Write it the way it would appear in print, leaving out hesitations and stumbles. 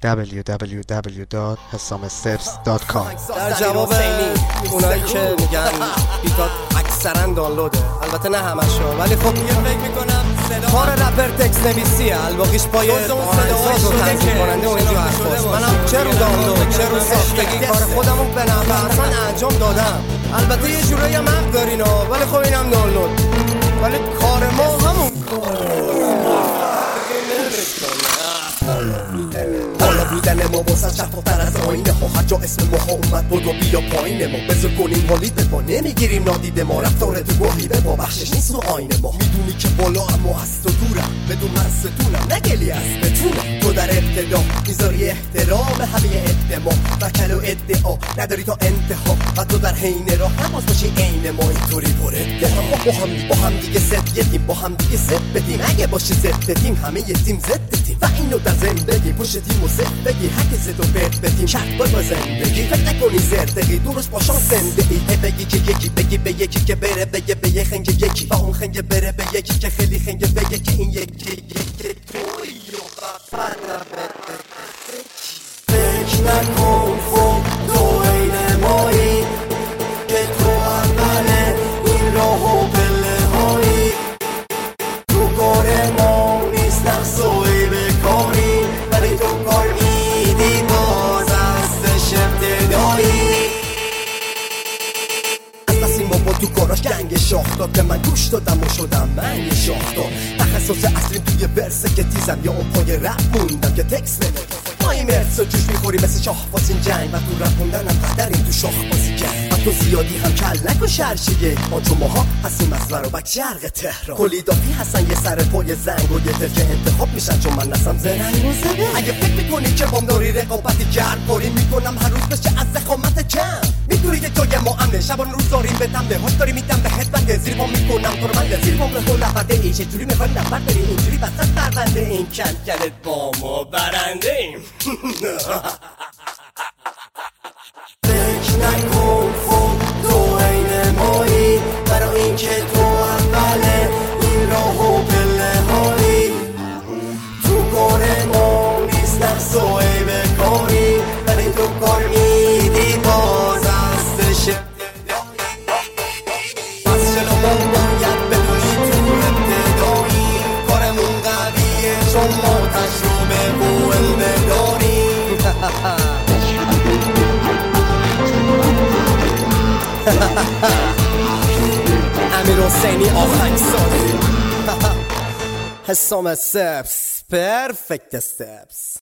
www.hasamsteps.com. در جواب اونایی که میگن بیتات اکثرا دانلوده، البته نه همشون، ولی خب فکر میکنم کار رپر تکست نویسیه، الباقیش پای آهنگساز و تنظیم کننده و اینجور حرفاست. منم چه رو دانلود چه رو ساختگی کار خودمو به نحو احسن انجام دادم. البته یه جورایی هم حق دارینا، ولی خب اینم دانلود، ولی کار ما همون بالا بودن ما واسه شفافتر از آینه ها، هر جا اسم ما ها اومد بودو بیا پایین ما، بذار کنیم حالیده ما نمیگیریم نادیده ما، رفتار تو گوهیده با بخشش نیست و آینه ما. میدونی که بالا اما از تو دورم، بدون من ستونم نگلی از بتونم. تو در ابتدا میذاری احترام همه ادما و کلو ادعا نداری تا انتها، و تو در حین راه نماز باشی عین ما، اینطوری پر ادعا. با هم دیگه ست یتیم، با هم دیگه ست بدیم، اگه باشی ضد تیم همه یه تیم ضد تیم، و اینو در زندگی پشت تیم و ست بگی هک زد و برد بدیم شرط با زندگی. فکر نکنی زردگی درست با شانس زندگی، بگی که یکی بگی به یکی که بره بگه به یه خنگ یکی، و اون خنگ بره به یکی که خیلی خنگ بگه که این یکی توی و بفرد فکر نکن خب تو این مایی که تو اوله این راه و پله هایی، تو کار ما نیست نقص و بکاری، ولی تو کار میدی باز ازش ابتدایی. از نسیم بابا تو کاراش گنگ شاخ داد که من گوش دادم و شدم من یه شاخ داد. تخصص اصلیم توی برسه که تیزم یا اون پای رپ موندم که تکس نمیدم مایی مرس و جوش میخوری مثل شاه واسین جنگ، و تو رپ موندنم قدرین تو شاخ بازی کرد. و تو زیادی هم کل نکن شرشیه ما، چون ماها هستیم از ورابک شرق تهران، کلیدافی هستن یه سر پای زنگ و یه ترکه انتخاب میشن چون من نستم زرنگ و زده. اگه فکر میکنی که بام داری رقابتی کرد پاری میکنم هر روز بشه از زخامت کم. میدونی که جای ما امنه، شبان روز داریم به تمده هاش داری میدم به هد بنده، زیر پا میکنم تو رو من زیر پام رهو لبنده ای، چجوری میخوای نفر داری اینجوری وسط بربنده این کل کلت با ما برنده ایم. فکر نکن خود تو این مایی، برای این که تو اوله این راه و پله هایی، تو کار ما نیست نقص و عیب کاری، ولی تو کار میدی باز ازش پس چرا ما باید بدونی تو ابتدایی کارمون قویه چون ما تجربه و علم داریم. امیر حسینی آهنگسازی حسام استپس پرفکت استپس.